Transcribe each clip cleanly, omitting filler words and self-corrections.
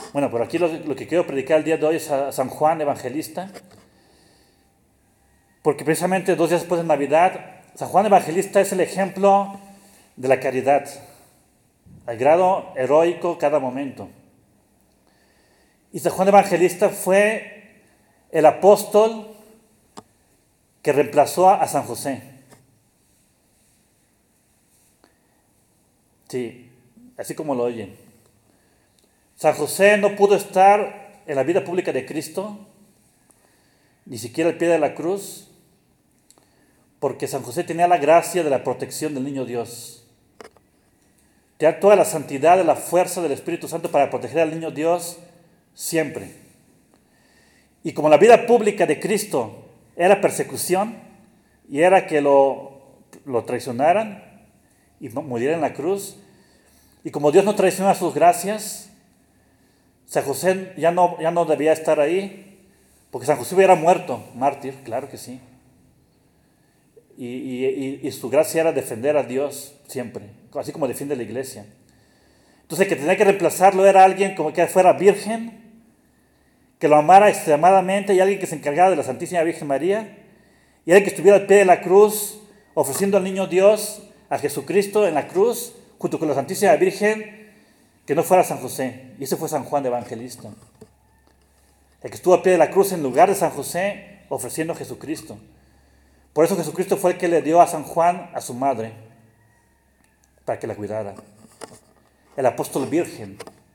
Bueno, por aquí lo que quiero predicar el día de hoy es a San Juan Evangelista, porque precisamente 2 días después de Navidad, San Juan Evangelista es el ejemplo de la caridad, al grado heroico cada momento. Y San Juan Evangelista fue el apóstol que reemplazó a San José. Sí, así como lo oyen. San José no pudo estar en la vida pública de Cristo, ni siquiera al pie de la cruz, porque San José tenía la gracia de la protección del niño Dios. Tenía toda la santidad y la fuerza del Espíritu Santo para proteger al niño Dios siempre. Y como la vida pública de Cristo era persecución, y era que lo traicionaran y muriera en la cruz, y como Dios no traiciona sus gracias, San José ya no debía estar ahí, porque San José hubiera muerto, mártir, claro que sí. Y su gracia era defender a Dios siempre, así como defiende la iglesia. Entonces el que tenía que reemplazarlo era alguien como que fuera virgen, que lo amara extremadamente, y alguien que se encargara de la Santísima Virgen María, y alguien que estuviera al pie de la cruz ofreciendo al niño Dios, a Jesucristo en la cruz, junto con la Santísima Virgen, que no fuera San José. Y ese fue San Juan de Evangelista, el que estuvo al pie de la cruz en lugar de San José, ofreciendo a Jesucristo. Por eso Jesucristo fue el que le dio a San Juan a su madre, para que la cuidara. El apóstol virgen,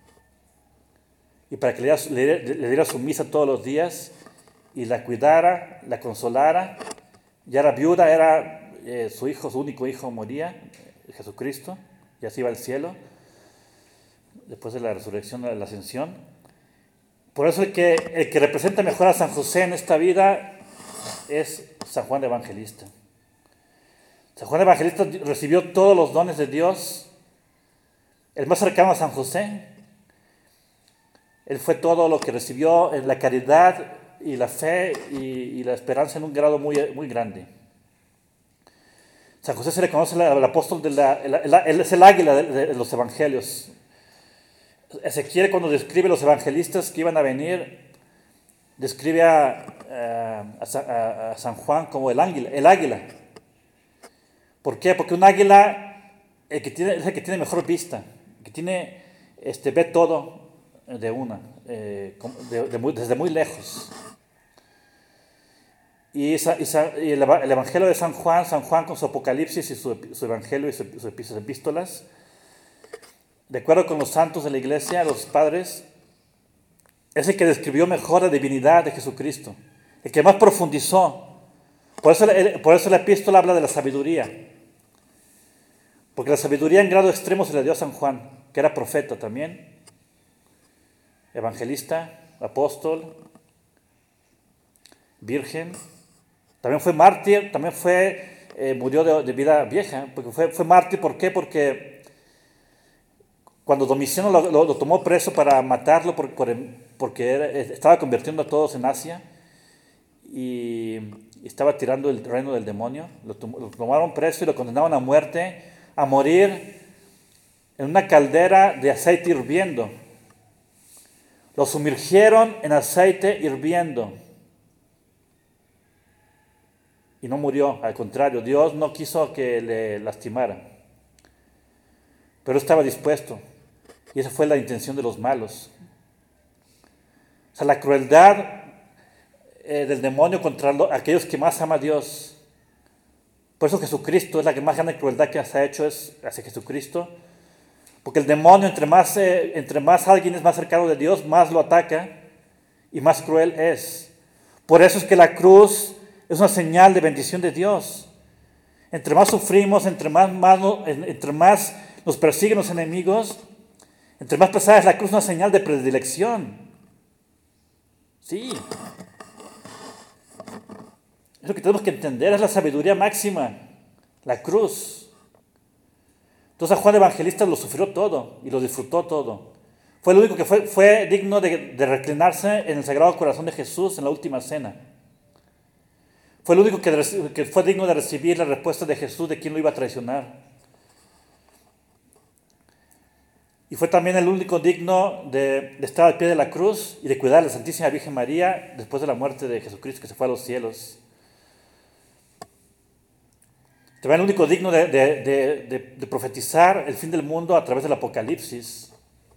y para que le diera su misa todos los días, y la cuidara, la consolara. Ya era viuda, su único hijo moría, Jesucristo, y así iba al cielo, después de la resurrección, de la ascensión. Por eso el que representa mejor a San José en esta vida es San Juan Evangelista. San Juan Evangelista recibió todos los dones de Dios, el más cercano a San José. Él fue todo lo que recibió en la caridad y la fe y la esperanza en un grado muy, muy grande. San José se le conoce el apóstol él es el águila de los evangelios. Ezequiel, cuando describe los evangelistas que iban a venir, describe a San Juan como el águila. ¿Por qué? Porque un águila es el que tiene mejor vista, que ve todo de una, desde muy lejos. Y el Evangelio de San Juan con su Apocalipsis y su Evangelio y sus epístolas, de acuerdo con los santos de la iglesia, los padres, es el que describió mejor la divinidad de Jesucristo, el que más profundizó. Por eso la epístola habla de la sabiduría, porque la sabiduría en grado extremo se le dio a San Juan, que era profeta también, evangelista, apóstol, virgen. También fue mártir, murió de vida vieja, porque fue mártir. ¿Por qué? Porque cuando Domiciano lo tomó preso para matarlo, porque estaba convirtiendo a todos en Asia y estaba tirando el reino del demonio, lo tomaron preso y lo condenaron a muerte, a morir en una caldera de aceite hirviendo. Lo sumergieron en aceite hirviendo. Y no murió, al contrario, Dios no quiso que le lastimara. Pero estaba dispuesto. Y esa fue la intención de los malos. O sea, la crueldad del demonio contra aquellos que más ama a Dios. Por eso Jesucristo es la que más grande crueldad que se ha hecho es hacia Jesucristo. Porque el demonio, entre más alguien es más cercano de Dios, más lo ataca y más cruel es. Por eso es que la cruz es una señal de bendición de Dios. Entre más sufrimos, entre más nos persiguen los enemigos, entre más pesada es la cruz, una señal de predilección. Sí. Es lo que tenemos que entender, es la sabiduría máxima, la cruz. Entonces Juan Evangelista lo sufrió todo y lo disfrutó todo. Fue el único que fue digno de reclinarse en el Sagrado Corazón de Jesús en la última cena. Fue el único que fue digno de recibir la respuesta de Jesús de quién lo iba a traicionar. Y fue también el único digno de estar al pie de la cruz y de cuidar a la Santísima Virgen María después de la muerte de Jesucristo, que se fue a los cielos. También el único digno de profetizar el fin del mundo a través del Apocalipsis.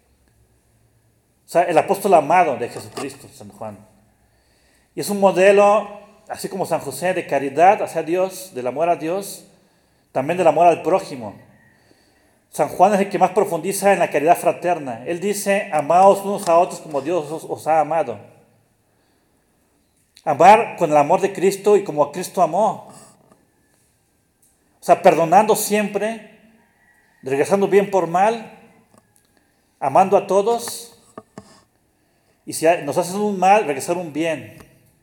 O sea, el apóstol amado de Jesucristo, San Juan. Y es un modelo, así como San José, de caridad hacia Dios, del amor a Dios, también del amor al prójimo. San Juan es el que más profundiza en la caridad fraterna. Él dice, amaos unos a otros como Dios os ha amado. Amar con el amor de Cristo y como Cristo amó. O sea, perdonando siempre, regresando bien por mal, amando a todos. Y si nos hacen un mal, regresar un bien.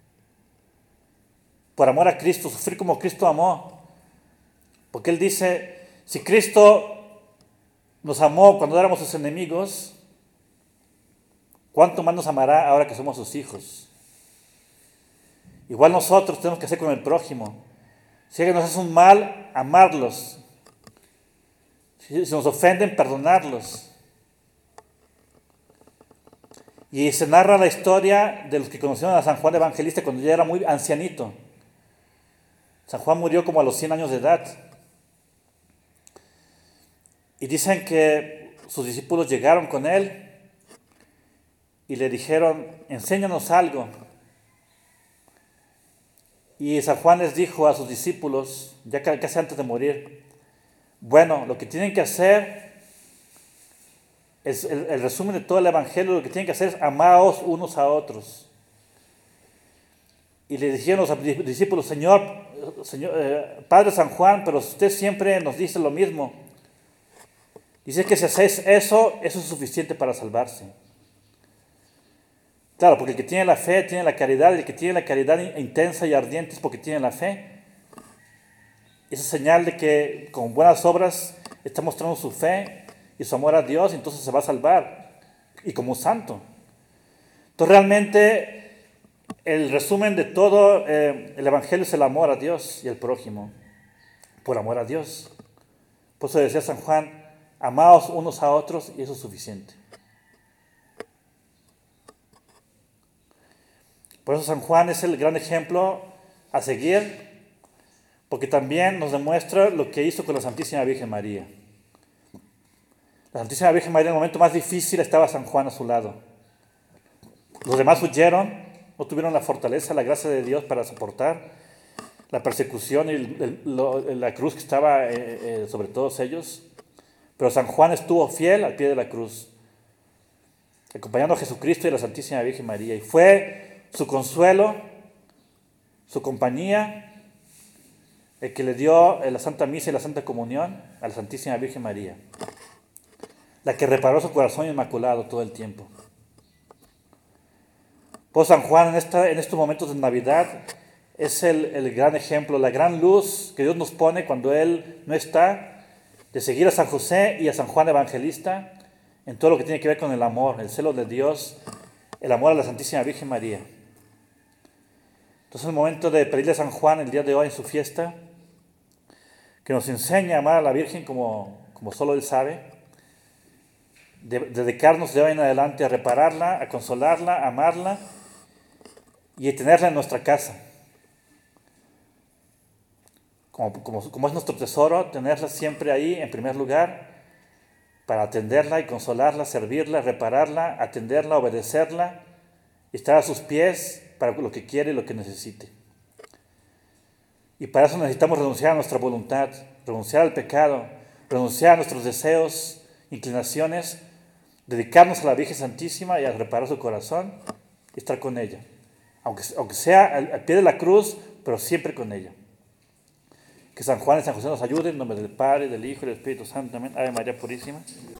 Por amor a Cristo, sufrir como Cristo amó. Porque Él dice, si Cristo nos amó cuando éramos sus enemigos, ¿cuánto más nos amará ahora que somos sus hijos? Igual nosotros tenemos que hacer con el prójimo. Si alguien nos hace un mal, amarlos. Si nos ofenden, perdonarlos. Y se narra la historia de los que conocieron a San Juan Evangelista cuando ya era muy ancianito. San Juan murió como a los 100 años de edad. Y dicen que sus discípulos llegaron con él y le dijeron, enséñanos algo. Y San Juan les dijo a sus discípulos, ya casi antes de morir, bueno, lo que tienen que hacer, es el resumen de todo el Evangelio, lo que tienen que hacer es amaos unos a otros. Y le dijeron los discípulos, Señor, Padre San Juan, pero usted siempre nos dice lo mismo. Dice que si hacéis eso, eso es suficiente para salvarse. Claro, porque el que tiene la fe tiene la caridad, y el que tiene la caridad intensa y ardiente es porque tiene la fe. Esa es señal de que con buenas obras está mostrando su fe y su amor a Dios, y entonces se va a salvar, y como un santo. Entonces realmente el resumen de todo el Evangelio es el amor a Dios y al prójimo, por amor a Dios. Por eso decía San Juan, amaos unos a otros y eso es suficiente. Por eso San Juan es el gran ejemplo a seguir, porque también nos demuestra lo que hizo con la Santísima Virgen María. La Santísima Virgen María en el momento más difícil estaba San Juan a su lado. Los demás huyeron, no tuvieron la fortaleza, la gracia de Dios para soportar la persecución y la cruz que estaba sobre todos ellos. Pero San Juan estuvo fiel al pie de la cruz, acompañando a Jesucristo y a la Santísima Virgen María. Y fue su consuelo, su compañía, el que le dio la Santa Misa y la Santa Comunión a la Santísima Virgen María, la que reparó su corazón inmaculado todo el tiempo. Pues San Juan en estos momentos de Navidad es el gran ejemplo, la gran luz que Dios nos pone cuando Él no está, de seguir a San José y a San Juan Evangelista en todo lo que tiene que ver con el amor, el celo de Dios, el amor a la Santísima Virgen María. Entonces es el momento de pedirle a San Juan el día de hoy en su fiesta, que nos enseñe a amar a la Virgen como solo Él sabe, de dedicarnos de hoy en adelante a repararla, a consolarla, a amarla y a tenerla en nuestra casa. Como es nuestro tesoro, tenerla siempre ahí en primer lugar, para atenderla y consolarla, servirla, repararla, atenderla, obedecerla, y estar a sus pies para lo que quiere y lo que necesite. Y para eso necesitamos renunciar a nuestra voluntad, renunciar al pecado, renunciar a nuestros deseos, inclinaciones, dedicarnos a la Virgen Santísima y a reparar su corazón y estar con ella. Aunque sea al pie de la cruz, pero siempre con ella. Que San Juan y San José nos ayuden en nombre del Padre, del Hijo y del Espíritu Santo. Amén. Ave María Purísima.